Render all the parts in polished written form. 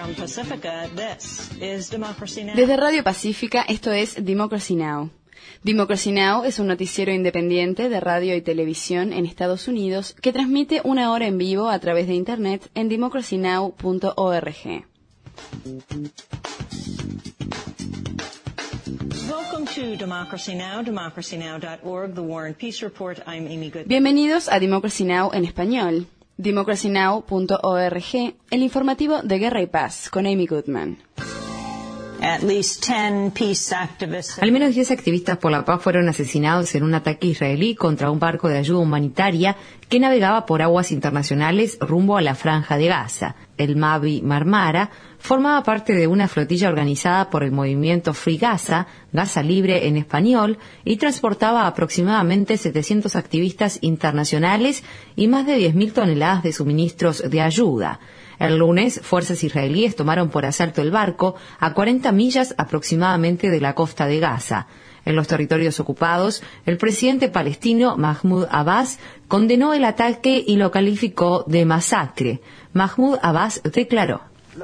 Desde Radio Pacífica, esto es Democracy Now! Democracy Now! Es un noticiero independiente de radio y televisión en Estados Unidos que transmite una hora en vivo a través de Internet en democracynow.org. Bienvenidos a Democracy Now! En español. democracynow.org, el informativo de Guerra y Paz, con Amy Goodman. Al menos 10 activistas por la paz fueron asesinados en un ataque israelí contra un barco de ayuda humanitaria que navegaba por aguas internacionales rumbo a la Franja de Gaza. El Mavi Marmara formaba parte de una flotilla organizada por el movimiento Free Gaza, Gaza Libre en español, y transportaba aproximadamente 700 activistas internacionales y más de 10.000 toneladas de suministros de ayuda. El lunes, fuerzas israelíes tomaron por asalto el barco a 40 millas aproximadamente de la costa de Gaza. En los territorios ocupados, el presidente palestino Mahmoud Abbas condenó el ataque y lo calificó de masacre. Mahmoud Abbas declaró: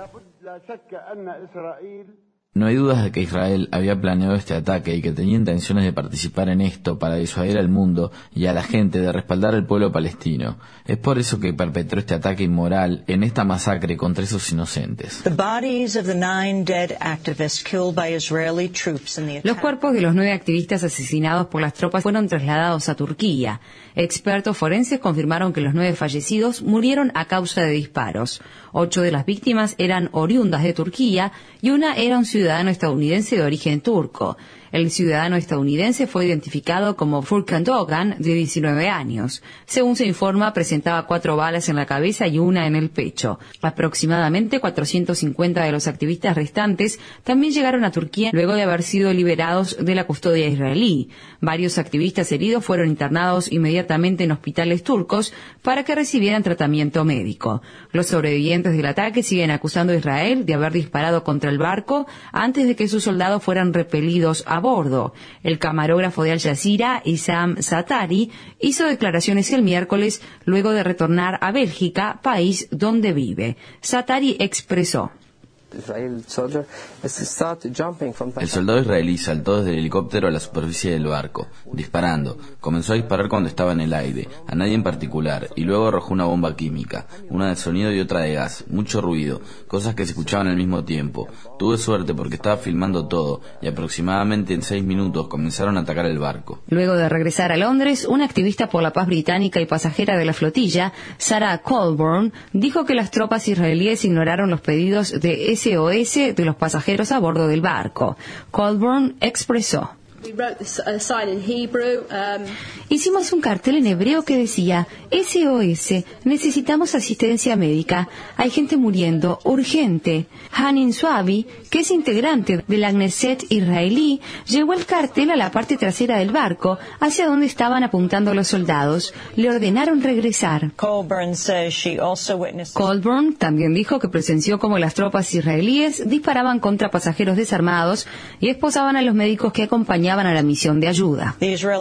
No hay dudas de que Israel había planeado este ataque y que tenía intenciones de participar en esto para disuadir al mundo y a la gente de respaldar al pueblo palestino. Es por eso que perpetró este ataque inmoral en esta masacre contra esos inocentes. Los cuerpos de los 9 activistas asesinados por las tropas fueron trasladados a Turquía. Expertos forenses confirmaron que los 9 fallecidos murieron a causa de disparos. 8 de las víctimas eran oriundas de Turquía y una era un ciudadano estadounidense de origen turco. El ciudadano estadounidense fue identificado como Furkan Doğan, de 19 años. Según se informa, presentaba 4 balas en la cabeza y una en el pecho. Aproximadamente 450 de los activistas restantes también llegaron a Turquía luego de haber sido liberados de la custodia israelí. Varios activistas heridos fueron internados inmediatamente en hospitales turcos para que recibieran tratamiento médico. Los sobrevivientes del ataque siguen acusando a Israel de haber disparado contra el barco antes de que sus soldados fueran repelidos a bordo. El camarógrafo de Al Jazeera, Issam Satari, hizo declaraciones el miércoles luego de retornar a Bélgica, país donde vive. Satari expresó: El soldado israelí saltó desde el helicóptero a la superficie del barco, disparando. Comenzó a disparar cuando estaba en el aire, a nadie en particular, y luego arrojó una bomba química, una de sonido y otra de gas, mucho ruido, cosas que se escuchaban al mismo tiempo. Tuve suerte porque estaba filmando todo, y aproximadamente en 6 minutos comenzaron a atacar el barco. Luego de regresar a Londres, una activista por la paz británica y pasajera de la flotilla, Sarah Colburn, dijo que las tropas israelíes ignoraron los pedidos de SOS de los pasajeros a bordo del barco. Colburn expresó: Hicimos un cartel en hebreo que decía: SOS, necesitamos asistencia médica, hay gente muriendo, urgente. Hanin Swabi, que es integrante de la Knesset israelí, llevó el cartel a la parte trasera del barco, hacia donde estaban apuntando los soldados. Le ordenaron regresar. Colburn también dijo que presenció cómo las tropas israelíes disparaban contra pasajeros desarmados y esposaban a los médicos que acompañaban a la misión de ayuda.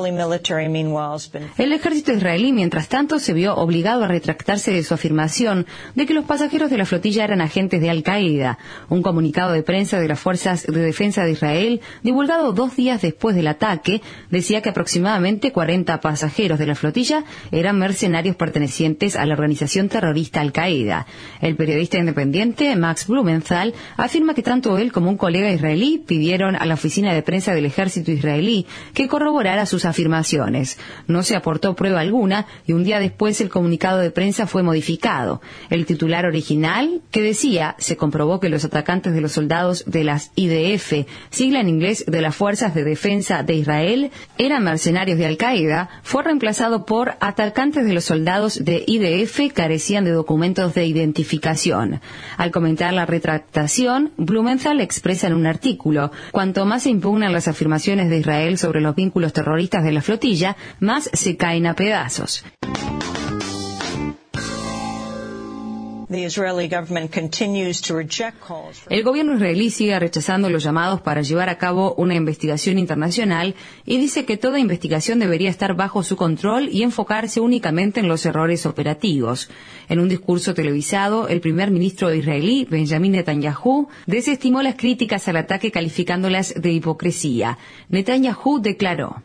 El ejército israelí, mientras tanto, se vio obligado a retractarse de su afirmación de que los pasajeros de la flotilla eran agentes de Al-Qaeda. Un comunicado de prensa de las Fuerzas de Defensa de Israel, divulgado 2 días después del ataque, decía que aproximadamente 40 pasajeros de la flotilla eran mercenarios pertenecientes a la organización terrorista Al-Qaeda. El periodista independiente Max Blumenthal afirma que tanto él como un colega israelí pidieron a la oficina de prensa del ejército israelí que corroborara sus afirmaciones. No se aportó prueba alguna y un día después el comunicado de prensa fue modificado. El titular original, que decía: se comprobó que los atacantes de los soldados de las IDF, sigla en inglés de las Fuerzas de Defensa de Israel, eran mercenarios de Al-Qaeda, fue reemplazado por: atacantes de los soldados de IDF carecían de documentos de identificación. Al comentar la retractación, Blumenthal expresa en un artículo: cuanto más se impugnan las afirmaciones de Israel sobre los vínculos terroristas de la flotilla, más se caen a pedazos. El gobierno israelí sigue rechazando los llamados para llevar a cabo una investigación internacional y dice que toda investigación debería estar bajo su control y enfocarse únicamente en los errores operativos. En un discurso televisado, el primer ministro israelí, Benjamin Netanyahu, desestimó las críticas al ataque calificándolas de hipocresía. Netanyahu declaró: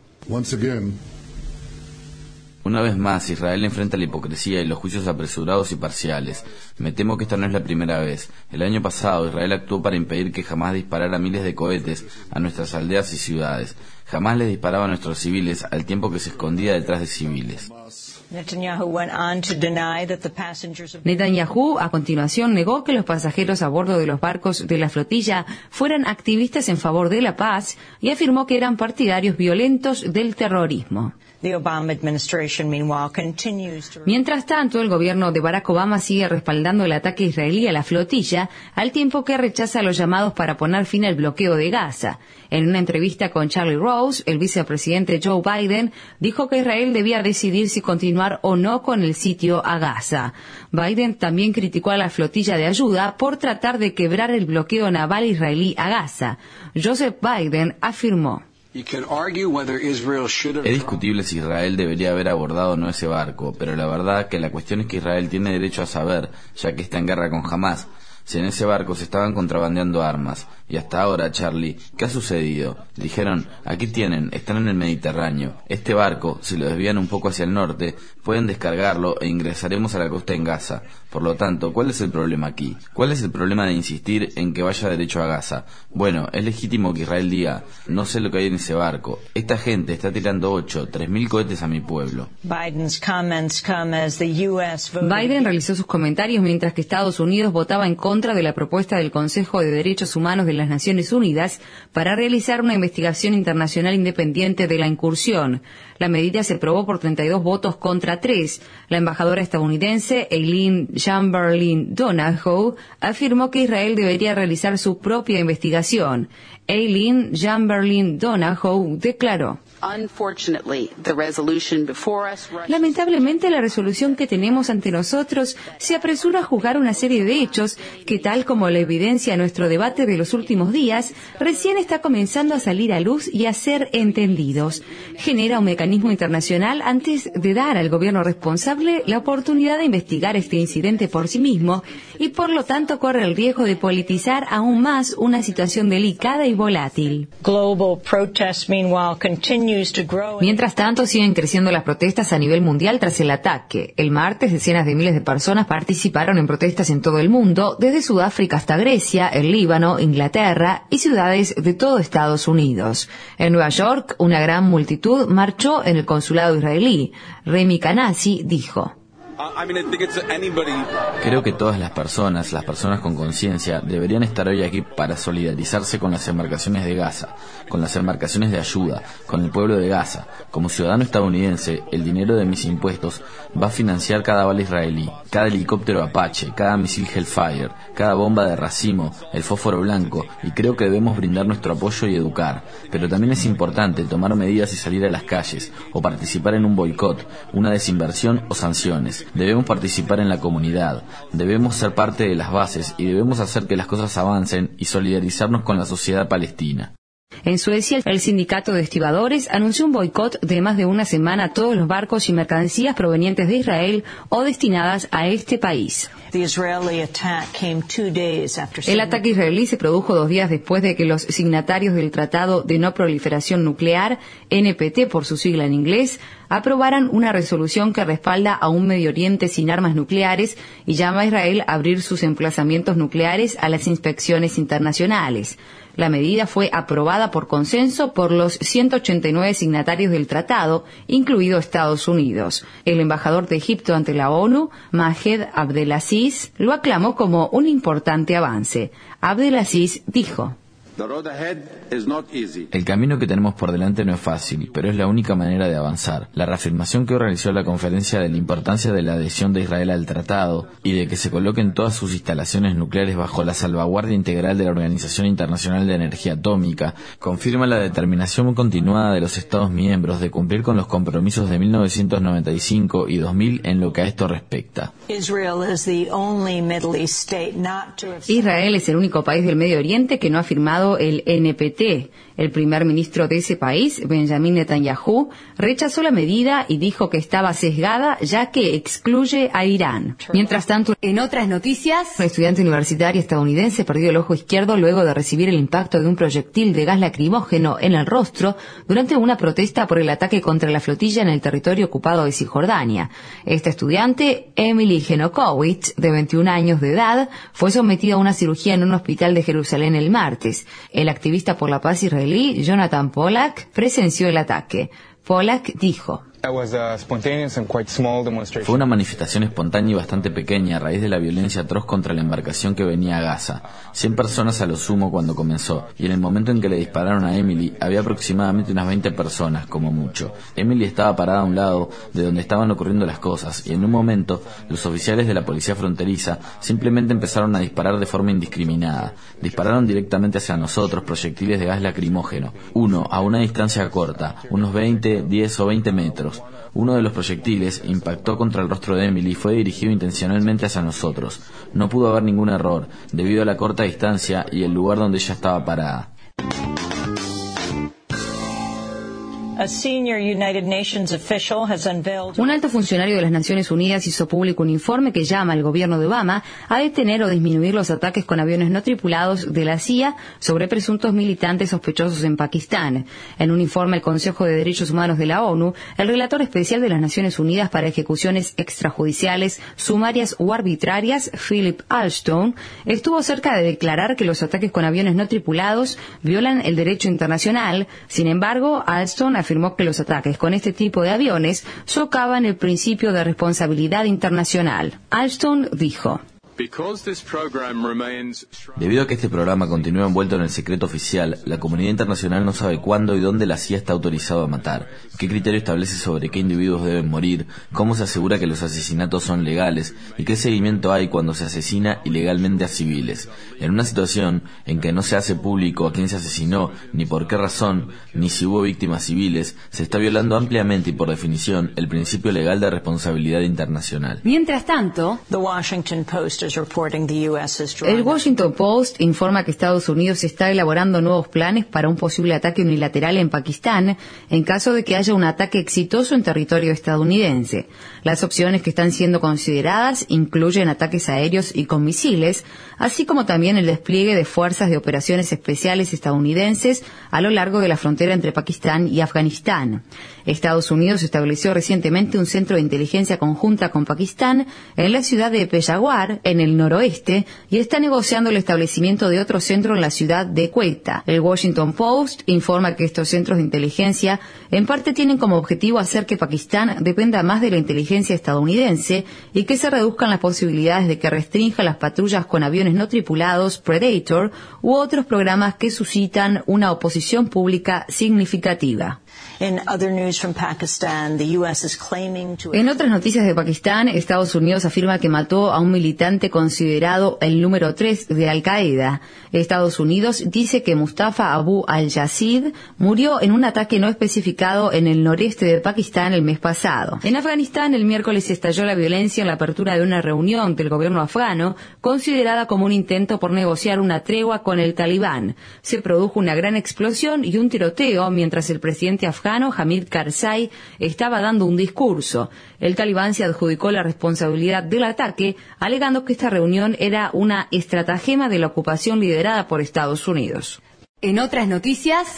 Una vez más, Israel enfrenta la hipocresía y los juicios apresurados y parciales. Me temo que esta no es la primera vez. El año pasado, Israel actuó para impedir que Hamás disparara miles de cohetes a nuestras aldeas y ciudades. Hamás les disparaba a nuestros civiles al tiempo que se escondía detrás de civiles. Netanyahu, a continuación, negó que los pasajeros a bordo de los barcos de la flotilla fueran activistas en favor de la paz y afirmó que eran partidarios violentos del terrorismo. Mientras tanto, el gobierno de Barack Obama sigue respaldando el ataque israelí a la flotilla, al tiempo que rechaza los llamados para poner fin al bloqueo de Gaza. En una entrevista con Charlie Rose, el vicepresidente Joe Biden dijo que Israel debía decidir si continuar o no con el sitio a Gaza. Biden también criticó a la flotilla de ayuda por tratar de quebrar el bloqueo naval israelí a Gaza. Joseph Biden afirmó: Es discutible si Israel debería haber abordado o no ese barco, pero la verdad que la cuestión es que Israel tiene derecho a saber, ya que está en guerra con Hamás, si en ese barco se estaban contrabandeando armas. Y hasta ahora, Charlie, ¿qué ha sucedido? Dijeron, aquí tienen, están en el Mediterráneo. Este barco, si lo desvían un poco hacia el norte, pueden descargarlo e ingresaremos a la costa en Gaza. Por lo tanto, ¿cuál es el problema aquí? ¿Cuál es el problema de insistir en que vaya derecho a Gaza? Bueno, es legítimo que Israel diga, no sé lo que hay en ese barco. Esta gente está tirando 3.000 cohetes a mi pueblo. Biden realizó sus comentarios mientras que Estados Unidos votaba en contra de la propuesta del Consejo de Derechos Humanos de las Naciones Unidas para realizar una investigación internacional independiente de la incursión. La medida se aprobó por 32 votos contra 3. La embajadora estadounidense Eileen Chamberlain Donahoe afirmó que Israel debería realizar su propia investigación. Eileen Chamberlain Donahoe declaró: Lamentablemente, la resolución que tenemos ante nosotros se apresura a juzgar una serie de hechos que, tal como la evidencia nuestro debate de los últimos días, recién está comenzando a salir a luz y a ser entendidos. Genera un mecanismo internacional antes de dar al gobierno responsable la oportunidad de investigar este incidente por sí mismo y, por lo tanto, corre el riesgo de politizar aún más una situación delicada y volátil. Mientras tanto, siguen creciendo las protestas a nivel mundial tras el ataque. El martes, decenas de miles de personas participaron en protestas en todo el mundo, desde Sudáfrica hasta Grecia, el Líbano, Inglaterra y ciudades de todo Estados Unidos. En Nueva York, una gran multitud marchó en el consulado israelí. Remi Kanasi dijo: Creo que todas las personas con conciencia, deberían estar hoy aquí para solidarizarse con las embarcaciones de Gaza, con las embarcaciones de ayuda, con el pueblo de Gaza. Como ciudadano estadounidense, el dinero de mis impuestos va a financiar cada bala israelí, cada helicóptero Apache, cada misil Hellfire, cada bomba de racimo, el fósforo blanco, y creo que debemos brindar nuestro apoyo y educar. Pero también es importante tomar medidas y salir a las calles, o participar en un boicot, una desinversión o sanciones. Debemos participar en la comunidad, debemos ser parte de las bases y debemos hacer que las cosas avancen y solidarizarnos con la sociedad palestina. En Suecia, el sindicato de estibadores anunció un boicot de más de una semana a todos los barcos y mercancías provenientes de Israel o destinadas a este país. El ataque israelí se produjo 2 días después de que los signatarios del Tratado de No Proliferación Nuclear, NPT por su sigla en inglés, aprobaran una resolución que respalda a un Medio Oriente sin armas nucleares y llama a Israel a abrir sus emplazamientos nucleares a las inspecciones internacionales. La medida fue aprobada por consenso por los 189 signatarios del tratado, incluido Estados Unidos. El embajador de Egipto ante la ONU, Mahed Abdelaziz, lo aclamó como un importante avance. Abdelaziz dijo: El camino que tenemos por delante no es fácil, pero es la única manera de avanzar. La reafirmación que organizó la conferencia de la importancia de la adhesión de Israel al tratado y de que se coloquen todas sus instalaciones nucleares bajo la salvaguardia integral de la Organización Internacional de Energía Atómica confirma la determinación continuada de los Estados miembros de cumplir con los compromisos de 1995 y 2000 en lo que a esto respecta. Israel es el único país del Medio Oriente que no ha firmado el NPT. El primer ministro de ese país, Benjamin Netanyahu, rechazó la medida y dijo que estaba sesgada ya que excluye a Irán. Mientras tanto, en otras noticias, una estudiante universitaria estadounidense perdió el ojo izquierdo luego de recibir el impacto de un proyectil de gas lacrimógeno en el rostro durante una protesta por el ataque contra la flotilla en el territorio ocupado de Cisjordania. Esta estudiante, Emily Genokowicz, de 21 años de edad, fue sometida a una cirugía en un hospital de Jerusalén el martes. El activista por la paz israelí, Jonathan Pollack, presenció el ataque. Pollack dijo: Fue una manifestación espontánea y bastante pequeña a raíz de la violencia atroz contra la embarcación que venía a Gaza. 100 personas a lo sumo cuando comenzó, y en el momento en que le dispararon a Emily había aproximadamente unas 20 personas, como mucho. Emily estaba parada a un lado de donde estaban ocurriendo las cosas, y en un momento los oficiales de la policía fronteriza simplemente empezaron a disparar de forma indiscriminada. Dispararon directamente hacia nosotros proyectiles de gas lacrimógeno, uno a una distancia corta, unos 20, 10 o 20 metros. Uno de los proyectiles impactó contra el rostro de Emily y fue dirigido intencionalmente hacia nosotros. No pudo haber ningún error, debido a la corta distancia y el lugar donde ella estaba parada. Un alto funcionario de las Naciones Unidas hizo público un informe que llama al gobierno de Obama a detener o disminuir los ataques con aviones no tripulados de la CIA sobre presuntos militantes sospechosos en Pakistán. En un informe al Consejo de Derechos Humanos de la ONU, el relator especial de las Naciones Unidas para ejecuciones extrajudiciales, sumarias o arbitrarias, Philip Alston, estuvo cerca de declarar que los ataques con aviones no tripulados violan el derecho internacional. Sin embargo, Alston afirmó que los ataques con este tipo de aviones socavan el principio de responsabilidad internacional. Alston dijo: Debido a que este programa continúa envuelto en el secreto oficial, la comunidad internacional no sabe cuándo y dónde la CIA está autorizado a matar, qué criterio establece sobre qué individuos deben morir, cómo se asegura que los asesinatos son legales y qué seguimiento hay cuando se asesina ilegalmente a civiles. En una situación en que no se hace público a quién se asesinó, ni por qué razón, ni si hubo víctimas civiles, se está violando ampliamente y por definición el principio legal de responsabilidad internacional. Mientras tanto, el Washington Post informa que Estados Unidos está elaborando nuevos planes para un posible ataque unilateral en Pakistán en caso de que haya un ataque exitoso en territorio estadounidense. Las opciones que están siendo consideradas incluyen ataques aéreos y con misiles, así como también el despliegue de fuerzas de operaciones especiales estadounidenses a lo largo de la frontera entre Pakistán y Afganistán. Estados Unidos estableció recientemente un centro de inteligencia conjunta con Pakistán en la ciudad de Peshawar, en el noroeste, y está negociando el establecimiento de otro centro en la ciudad de Quetta. El Washington Post informa que estos centros de inteligencia en parte tienen como objetivo hacer que Pakistán dependa más de la inteligencia estadounidense y que se reduzcan las posibilidades de que restrinja las patrullas con aviones no tripulados Predator u otros programas que suscitan una oposición pública significativa. En otras noticias de Pakistán, Estados Unidos afirma que mató a un militante considerado el número 3 de Al-Qaeda. Estados Unidos dice que Mustafa Abu al-Yazid murió en un ataque no especificado en el noreste de Pakistán el mes pasado. En Afganistán, el miércoles estalló la violencia en la apertura de una reunión del gobierno afgano, considerada como un intento por negociar una tregua con el Talibán. Se produjo una gran explosión y un tiroteo mientras el presidente afgano Hamid Karzai estaba dando un discurso. El Talibán se adjudicó la responsabilidad del ataque, alegando que esta reunión era una estratagema de la ocupación liderada por Estados Unidos. En otras noticias,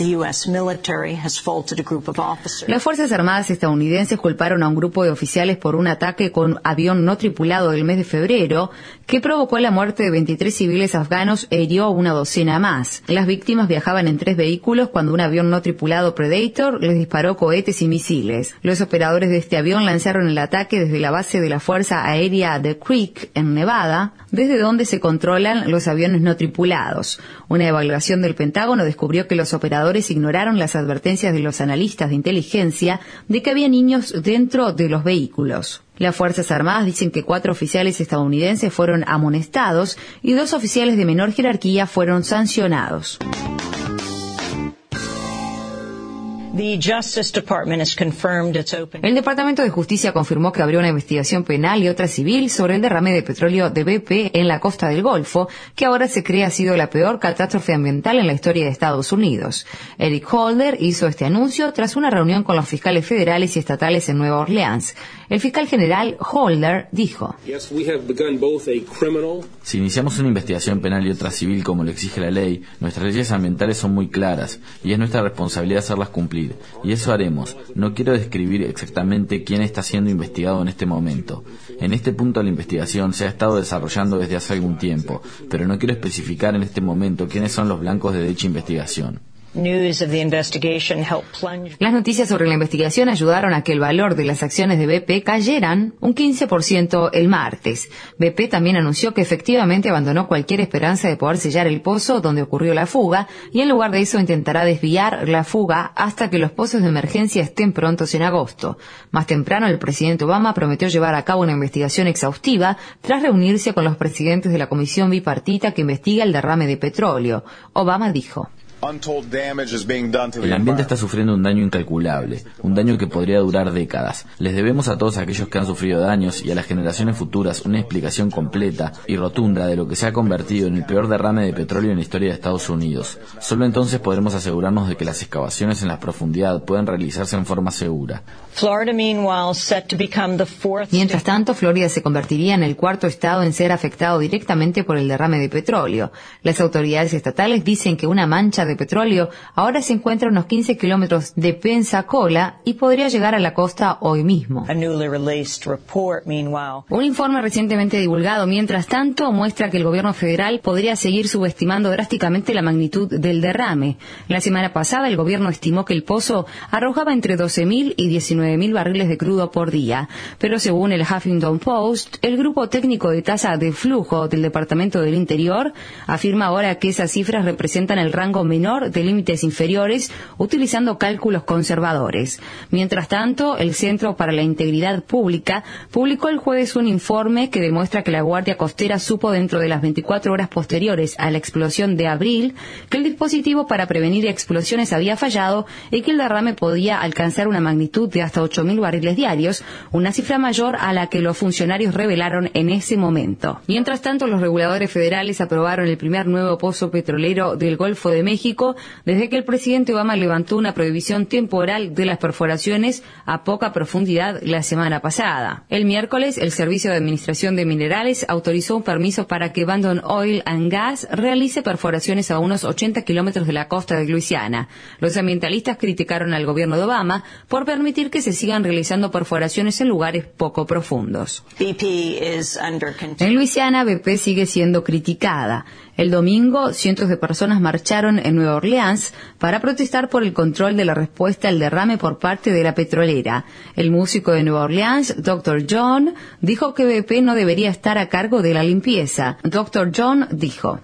las Fuerzas Armadas estadounidenses culparon a un grupo de oficiales por un ataque con avión no tripulado del mes de febrero que provocó la muerte de 23 civiles afganos e hirió a una docena más. Las víctimas viajaban en 3 vehículos cuando un avión no tripulado Predator les disparó cohetes y misiles. Los operadores de este avión lanzaron el ataque desde la base de la Fuerza Aérea de Creek, en Nevada, desde donde se controlan los aviones no tripulados. Una evaluación del Pentágono Pentágono descubrió que los operadores ignoraron las advertencias de los analistas de inteligencia de que había niños dentro de los vehículos. Las Fuerzas Armadas dicen que 4 oficiales estadounidenses fueron amonestados y 2 oficiales de menor jerarquía fueron sancionados. El Departamento de Justicia confirmó que abrió una investigación penal y otra civil sobre el derrame de petróleo de BP en la costa del Golfo, que ahora se cree ha sido la peor catástrofe ambiental en la historia de Estados Unidos. Eric Holder hizo este anuncio tras una reunión con los fiscales federales y estatales en Nueva Orleans. El fiscal general Holder dijo: Si iniciamos una investigación penal y otra civil como lo exige la ley, nuestras leyes ambientales son muy claras y es nuestra responsabilidad hacerlas cumplir. Y eso haremos. No quiero describir exactamente quién está siendo investigado en este momento. En este punto de la investigación se ha estado desarrollando desde hace algún tiempo, pero no quiero especificar en este momento quiénes son los blancos de dicha investigación. Las noticias sobre la investigación ayudaron a que el valor de las acciones de BP cayeran un 15% el martes. BP también anunció que efectivamente abandonó cualquier esperanza de poder sellar el pozo donde ocurrió la fuga y en lugar de eso intentará desviar la fuga hasta que los pozos de emergencia estén prontos en agosto. Más temprano, el presidente Obama prometió llevar a cabo una investigación exhaustiva tras reunirse con los presidentes de la comisión bipartita que investiga el derrame de petróleo. Obama dijo: El ambiente está sufriendo un daño incalculable, un daño que podría durar décadas. Les debemos a todos aquellos que han sufrido daños y a las generaciones futuras una explicación completa y rotunda de lo que se ha convertido en el peor derrame de petróleo en la historia de Estados Unidos. Solo entonces podremos asegurarnos de que las excavaciones en la profundidad pueden realizarse en forma segura. Mientras tanto, Florida se convertiría en el 4º estado en ser afectado directamente por el derrame de petróleo. Las autoridades estatales dicen que una mancha de petróleo ahora se encuentra a unos 15 kilómetros de Pensacola y podría llegar a la costa hoy mismo. Un informe recientemente divulgado, mientras tanto, muestra que el gobierno federal podría seguir subestimando drásticamente la magnitud del derrame. La semana pasada, el gobierno estimó que el pozo arrojaba entre 12.000 y 19.000 barriles de crudo por día, pero según el Huffington Post, el grupo técnico de tasa de flujo del Departamento del Interior afirma ahora que esas cifras representan el rango menor de límites inferiores, utilizando cálculos conservadores. Mientras tanto, el Centro para la Integridad Pública publicó el jueves un informe que demuestra que la Guardia Costera supo dentro de las 24 horas posteriores a la explosión de abril que el dispositivo para prevenir explosiones había fallado y que el derrame podía alcanzar una magnitud de hasta 8.000 barriles diarios, una cifra mayor a la que los funcionarios revelaron en ese momento. Mientras tanto, los reguladores federales aprobaron el primer nuevo pozo petrolero del Golfo de México desde que el presidente Obama levantó una prohibición temporal de las perforaciones a poca profundidad la semana pasada. El miércoles, el Servicio de Administración de Minerales autorizó un permiso para que Abandon Oil and Gas realice perforaciones a unos 80 kilómetros de la costa de Luisiana. Los ambientalistas criticaron al gobierno de Obama por permitir que se sigan realizando perforaciones en lugares poco profundos. En Luisiana, BP sigue siendo criticada. El domingo, cientos de personas marcharon en Nueva Orleans para protestar por el control de la respuesta al derrame por parte de la petrolera. El músico de Nueva Orleans, Dr. John, dijo que BP no debería estar a cargo de la limpieza. Dr. John dijo: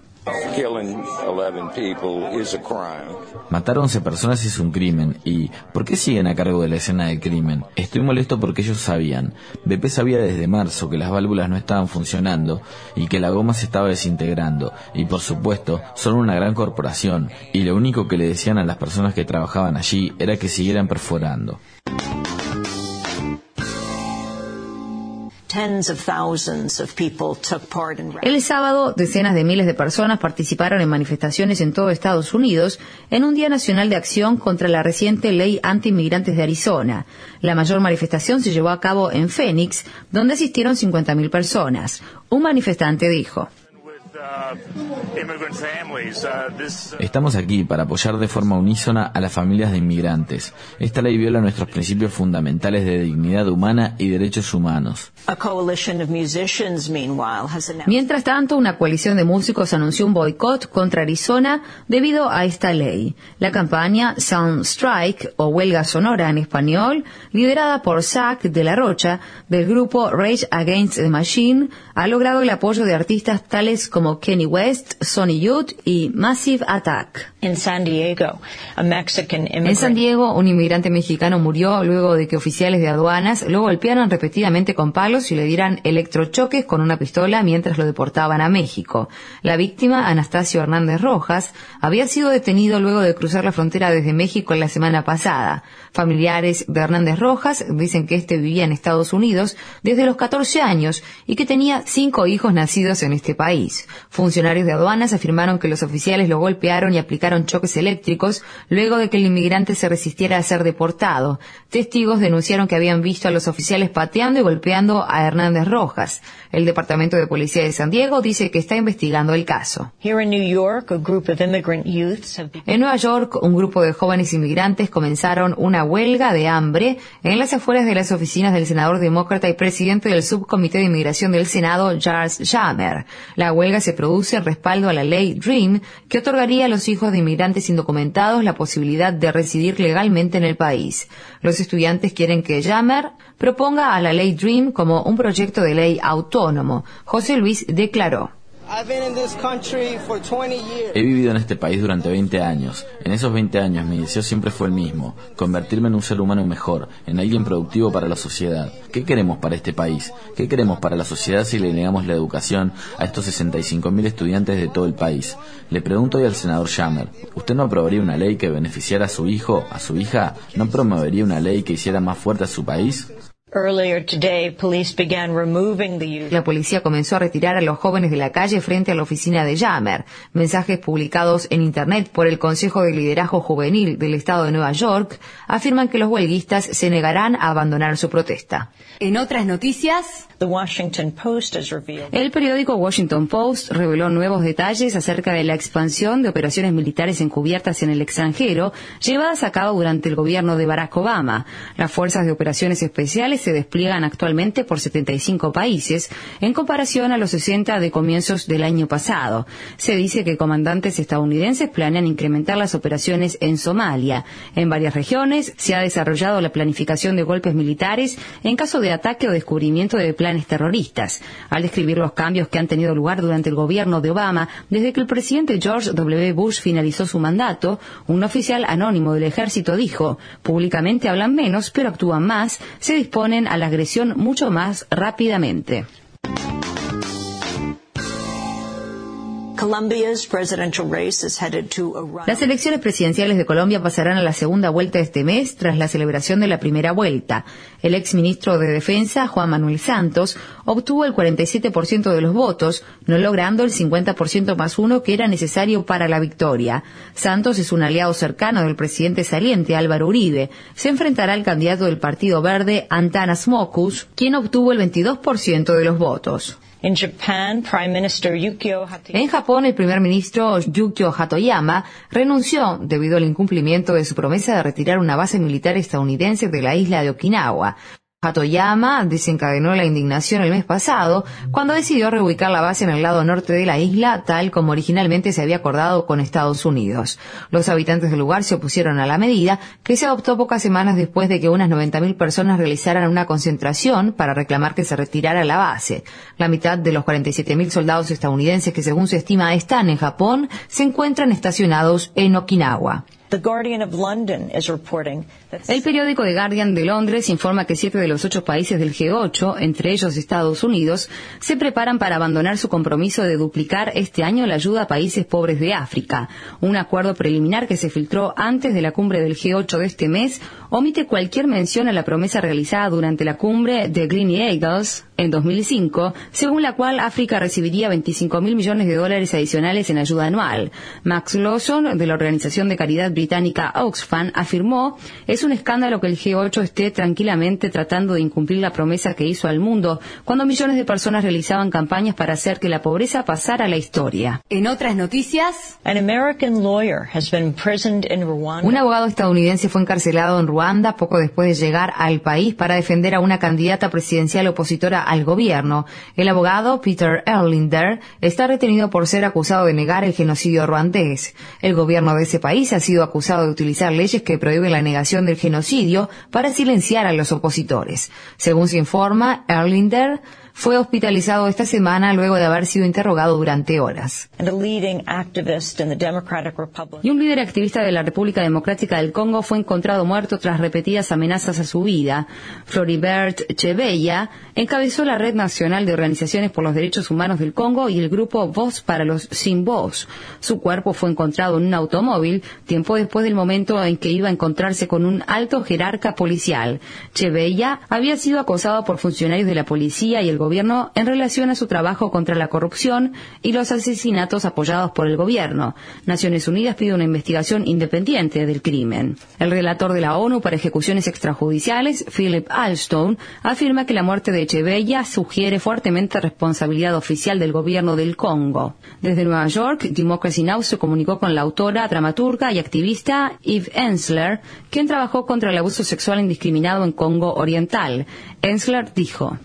Matar a 11 personas es un crimen y ¿por qué siguen a cargo de la escena del crimen? Estoy molesto porque ellos sabían. BP sabía desde marzo que las válvulas no estaban funcionando y que la goma se estaba desintegrando y por supuesto son una gran corporación y lo único que le decían a las personas que trabajaban allí era que siguieran perforando. El sábado, decenas de miles de personas participaron en manifestaciones en todo Estados Unidos en un Día Nacional de Acción contra la reciente ley anti-inmigrantes de Arizona. La mayor manifestación se llevó a cabo en Phoenix, donde asistieron 50.000 personas. Un manifestante dijo: Estamos aquí para apoyar de forma unísona a las familias de inmigrantes. Esta ley viola nuestros principios fundamentales de dignidad humana y derechos humanos. Mientras tanto, una coalición de músicos anunció un boicot contra Arizona debido a esta ley. La campaña Sound Strike, o huelga sonora en español, liderada por Zach de la Rocha, del grupo Rage Against the Machine, ha logrado el apoyo de artistas tales como como Kanye West, Sonny Youth y Massive Attack. En San Diego, un inmigrante mexicano murió luego de que oficiales de aduanas lo golpearan repetidamente con palos y le dieran electrochoques con una pistola mientras lo deportaban a México. La víctima, Anastasio Hernández Rojas, había sido detenido luego de cruzar la frontera desde México la semana pasada. Familiares de Hernández Rojas dicen que este vivía en Estados Unidos desde los 14 años y que tenía 5 hijos nacidos en este país. Funcionarios de aduanas afirmaron que los oficiales lo golpearon y aplicaron choques eléctricos luego de que el inmigrante se resistiera a ser deportado. Testigos denunciaron que habían visto a los oficiales pateando y golpeando a Hernández Rojas. El Departamento de Policía de San Diego dice que está investigando el caso. En Nueva York, un grupo de jóvenes inmigrantes comenzaron una huelga de hambre en las afueras de las oficinas del senador demócrata y presidente del Subcomité de Inmigración del Senado, Charles Schumer. La huelga se produce en respaldo a la ley DREAM, que otorgaría a los hijos de inmigrantes indocumentados la posibilidad de residir legalmente en el país. Los estudiantes quieren que Schumer proponga a la ley DREAM como un proyecto de ley autónomo. José Luis declaró: He vivido en este país durante 20 años. En esos 20 años mi deseo siempre fue el mismo: convertirme en un ser humano mejor, en alguien productivo para la sociedad. ¿Qué queremos para este país? ¿Qué queremos para la sociedad si le negamos la educación a estos 65.000 estudiantes de todo el país? Le pregunto hoy al senador Schumer: ¿usted no aprobaría una ley que beneficiara a su hijo, a su hija? ¿No promovería una ley que hiciera más fuerte a su país? La policía comenzó a retirar a los jóvenes de la calle frente a la oficina de Schumer. Mensajes publicados en Internet por el Consejo de Liderazgo Juvenil del Estado de Nueva York afirman que los huelguistas se negarán a abandonar su protesta. En otras noticias, el periódico Washington Post reveló nuevos detalles acerca de la expansión de operaciones militares encubiertas en el extranjero llevadas a cabo durante el gobierno de Barack Obama. Las fuerzas de operaciones especiales se despliegan actualmente por 75 países, en comparación a los 60 de comienzos del año pasado. Se dice que comandantes estadounidenses planean incrementar las operaciones en Somalia. En varias regiones se ha desarrollado la planificación de golpes militares en caso de ataque o descubrimiento de planes terroristas. Al describir los cambios que han tenido lugar durante el gobierno de Obama, desde que el presidente George W. Bush finalizó su mandato, un oficial anónimo del ejército dijo: públicamente hablan menos, pero actúan más, se disponen a la agresión mucho más rápidamente. Las elecciones presidenciales de Colombia pasarán a la segunda vuelta este mes tras la celebración de la primera vuelta. El exministro de Defensa, Juan Manuel Santos, obtuvo el 47% de los votos, no logrando el 50% más uno que era necesario para la victoria. Santos es un aliado cercano del presidente saliente, Álvaro Uribe. Se enfrentará al candidato del Partido Verde, Antanas Mockus, quien obtuvo el 22% de los votos. En Japón, el primer ministro Yukio Hatoyama renunció debido al incumplimiento de su promesa de retirar una base militar estadounidense de la isla de Okinawa. Hatoyama desencadenó la indignación el mes pasado cuando decidió reubicar la base en el lado norte de la isla, tal como originalmente se había acordado con Estados Unidos. Los habitantes del lugar se opusieron a la medida, que se adoptó pocas semanas después de que unas 90.000 personas realizaran una concentración para reclamar que se retirara la base. La mitad de los 47.000 soldados estadounidenses que, según se estima, están en Japón, se encuentran estacionados en Okinawa. El periódico The Guardian de Londres informa que 7 de los 8 países del G8, entre ellos Estados Unidos, se preparan para abandonar su compromiso de duplicar este año la ayuda a países pobres de África. Un acuerdo preliminar que se filtró antes de la cumbre del G8 de este mes omite cualquier mención a la promesa realizada durante la cumbre de Green Eagles en 2005, según la cual África recibiría $25.000 millones adicionales en ayuda anual. Max Lawson, de la organización de caridad británica Oxfam, afirmó: es un escándalo que el G8 esté tranquilamente tratando de incumplir la promesa que hizo al mundo cuando millones de personas realizaban campañas para hacer que la pobreza pasara a la historia. En otras noticias, un abogado estadounidense fue encarcelado en Ruanda poco después de llegar al país para defender a una candidata presidencial opositora al gobierno. El abogado Peter Erlinder está retenido por ser acusado de negar el genocidio ruandés. El gobierno de ese país ha sido acusado de utilizar leyes que prohíben la negación del genocidio para silenciar a los opositores. Según se informa, Erlinder fue hospitalizado esta semana luego de haber sido interrogado durante horas. Y un líder activista de la República Democrática del Congo fue encontrado muerto tras repetidas amenazas a su vida. Floribert Chebeya encabezó la Red Nacional de Organizaciones por los Derechos Humanos del Congo y el grupo Voz para los Sin Voz. Su cuerpo fue encontrado en un automóvil tiempo después del momento en que iba a encontrarse con un alto jerarca policial. Chebeya había sido acosado por funcionarios de la policía y el gobierno en relación a su trabajo contra la corrupción y los asesinatos apoyados por el gobierno. Naciones Unidas pide una investigación independiente del crimen. El relator de la ONU para ejecuciones extrajudiciales, Philip Alston, afirma que la muerte de Chebeya sugiere fuertemente responsabilidad oficial del gobierno del Congo. Desde Nueva York, Democracy Now! Se comunicó con la autora, dramaturga y activista Eve Ensler, quien trabajó contra el abuso sexual indiscriminado en Congo Oriental. Ensler dijo: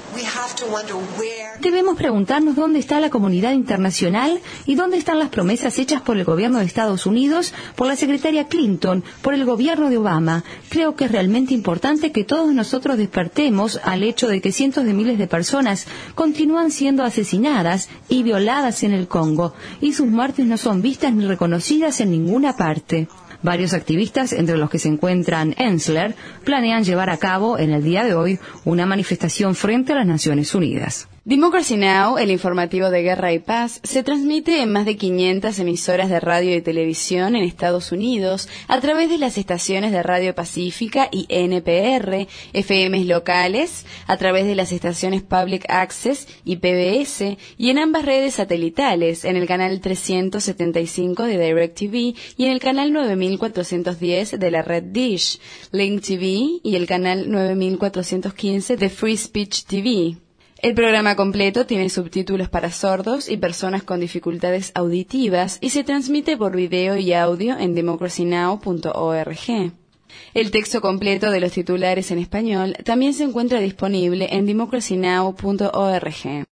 debemos preguntarnos dónde está la comunidad internacional y dónde están las promesas hechas por el gobierno de Estados Unidos, por la secretaria Clinton, por el gobierno de Obama. Creo que es realmente importante que todos nosotros despertemos al hecho de que cientos de miles de personas continúan siendo asesinadas y violadas en el Congo, y sus muertes no son vistas ni reconocidas en ninguna parte. Varios activistas, entre los que se encuentran Ensler, planean llevar a cabo en el día de hoy una manifestación frente a las Naciones Unidas. Democracy Now!, el informativo de Guerra y Paz, se transmite en más de 500 emisoras de radio y televisión en Estados Unidos a través de las estaciones de Radio Pacífica y NPR, FMs locales, a través de las estaciones Public Access y PBS, y en ambas redes satelitales, en el canal 375 de DirecTV y en el canal 9410 de la red Dish, Link TV y el canal 9415 de Free Speech TV. El programa completo tiene subtítulos para sordos y personas con dificultades auditivas y se transmite por video y audio en democracynow.org. El texto completo de los titulares en español también se encuentra disponible en democracynow.org.